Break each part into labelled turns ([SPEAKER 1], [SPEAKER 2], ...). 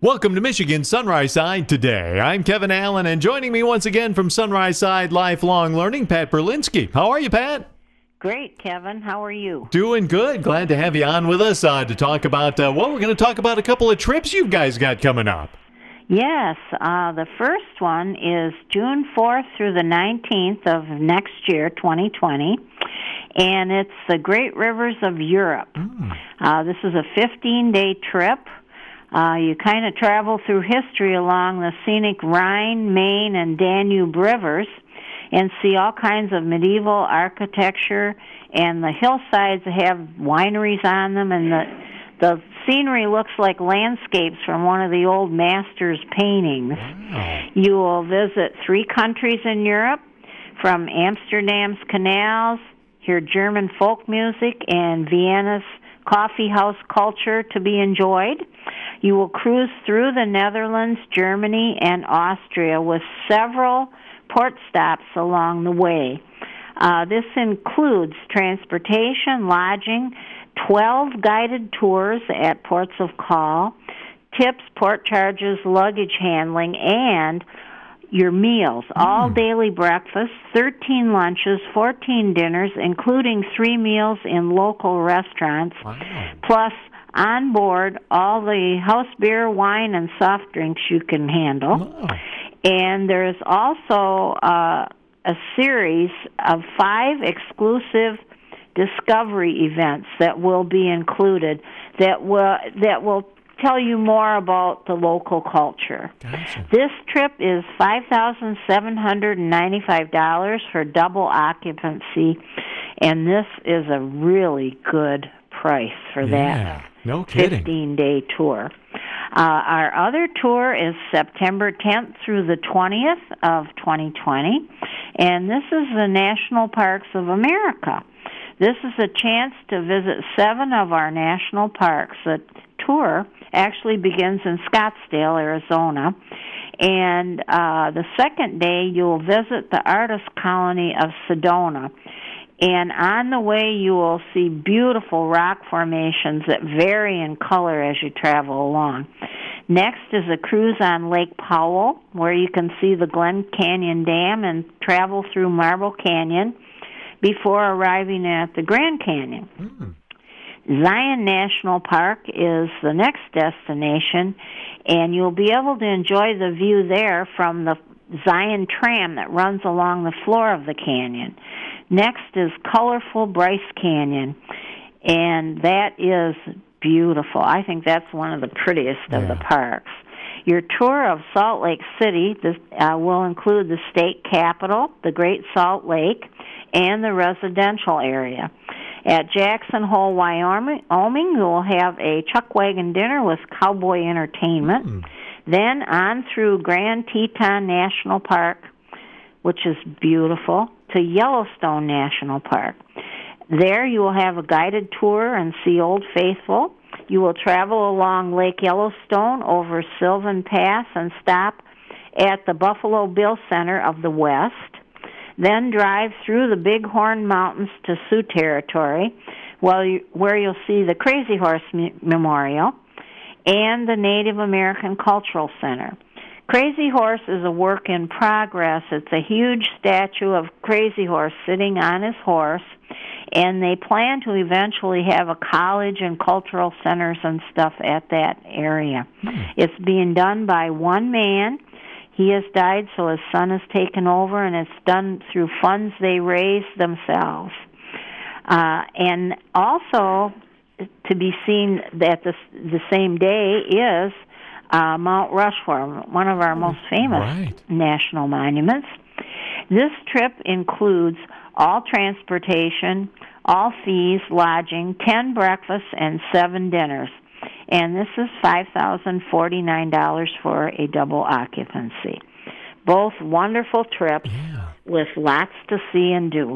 [SPEAKER 1] Welcome to Michigan Sunrise Side today. I'm Kevin Allen, and joining me once again from Sunrise Side Lifelong Learning, Pat Berlinski. How are you, Pat?
[SPEAKER 2] Great, Kevin. How are you?
[SPEAKER 1] Doing good. Glad to have you on with us to talk about, we're going to talk about a couple of trips you guys got coming up.
[SPEAKER 2] Yes, the first one is June 4th through the 19th of next year, 2020, and it's the Great Rivers of Europe. This is a 15-day trip. You kind of travel through history along the scenic Rhine, Main, and Danube rivers and see all kinds of medieval architecture, and the hillsides have wineries on them, and the scenery looks like landscapes from one of the old masters' paintings.
[SPEAKER 1] Wow.
[SPEAKER 2] You will visit 3 countries in Europe, from Amsterdam's canals, hear German folk music, and Vienna's coffee house culture to be enjoyed. You will cruise through the Netherlands, Germany, and Austria with several port stops along the way. This includes transportation, lodging, 12 guided tours at ports of call, tips, port charges, luggage handling, and your meals, all daily breakfasts, 13 lunches, 14 dinners, including 3 meals in local restaurants, plus on board all the house beer, wine, and soft drinks you can handle.
[SPEAKER 1] Wow.
[SPEAKER 2] And there's also a series of 5 exclusive discovery events that will be included that will tell you more about the local culture.
[SPEAKER 1] Gotcha.
[SPEAKER 2] This trip is $5,795 for double occupancy, and this is a really good price for that
[SPEAKER 1] no kidding.
[SPEAKER 2] 15-day tour. Our other tour is September 10th through the 20th of 2020, and this is the National Parks of America. This is a chance to visit 7 of our national parks. The tour actually begins in Scottsdale, Arizona, and the second day you'll visit the artist colony of Sedona. And on the way you will see beautiful rock formations that vary in color as you travel along. Next is a cruise on Lake Powell, where you can see the Glen Canyon Dam and travel through Marble Canyon before arriving at the Grand Canyon. Zion National Park is the next destination, and you'll be able to enjoy the view there from the Zion tram that runs along the floor of the canyon. Next is colorful Bryce Canyon, and that is beautiful. I think that's one of the prettiest of the parks. Your tour of Salt Lake City will include the state capitol, the Great Salt Lake, and the residential area. At Jackson Hole, Wyoming, you will have a chuck wagon dinner with cowboy entertainment. Then on through Grand Teton National Park, which is beautiful, to Yellowstone National Park. There you will have a guided tour and see Old Faithful. You will travel along Lake Yellowstone over Sylvan Pass and stop at the Buffalo Bill Center of the West. Then drive through the Bighorn Mountains to Sioux Territory, where you'll see the Crazy Horse Memorial and the Native American Cultural Center. Crazy Horse is a work in progress. It's a huge statue of Crazy Horse sitting on his horse, and they plan to eventually have a college and cultural centers and stuff at that area. It's being done by one man. He has died, so his son has taken over, and it's done through funds they raise themselves. And also to be seen at the same day is Mount Rushmore, one of our most famous national monuments. This trip includes all transportation, all fees, lodging, 10 breakfasts, and 7 dinners. And this is $5,049 for a double occupancy. Both wonderful trips with lots to see and do.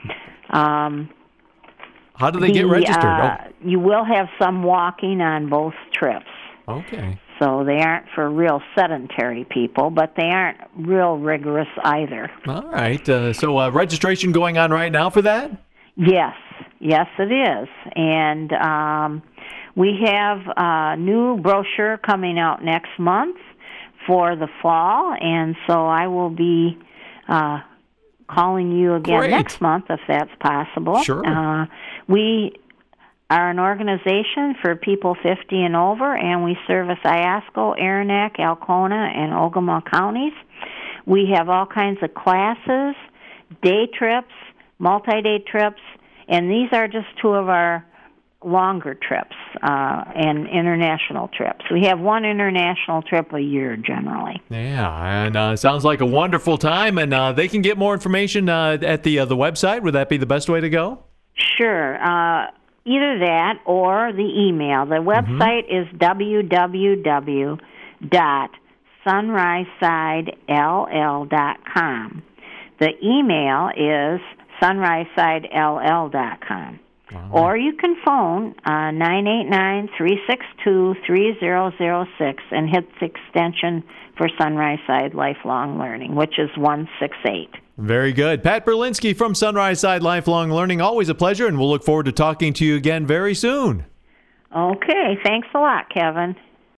[SPEAKER 1] How do they get registered?
[SPEAKER 2] You will have some walking on both trips.
[SPEAKER 1] Okay.
[SPEAKER 2] So they aren't for real sedentary people, but they aren't real rigorous either.
[SPEAKER 1] All right. So registration going on right now for that?
[SPEAKER 2] Yes, it is. And We have a new brochure coming out next month for the fall, and so I will be calling you again next month if that's possible.
[SPEAKER 1] Sure.
[SPEAKER 2] We are an organization for people 50 and over, and we service Iosco, Aranac, Alcona, and Ogama counties. We have all kinds of classes, day trips, multi-day trips, and these are just two of our longer trips and international trips. We have one international trip a year generally.
[SPEAKER 1] Yeah, and sounds like a wonderful time. And they can get more information at the website. Would that be the best way to go?
[SPEAKER 2] Sure. Either that or the email. The website is www.sunrisesidell.com. The email is sunrisesidell.com. Or you can phone 989-362-3006 and hit the extension for Sunrise Side Lifelong Learning, which is 168.
[SPEAKER 1] Very good. Pat Berlinski from Sunrise Side Lifelong Learning. Always a pleasure, and we'll look forward to talking to you again very soon.
[SPEAKER 2] Okay. Thanks a lot, Kevin.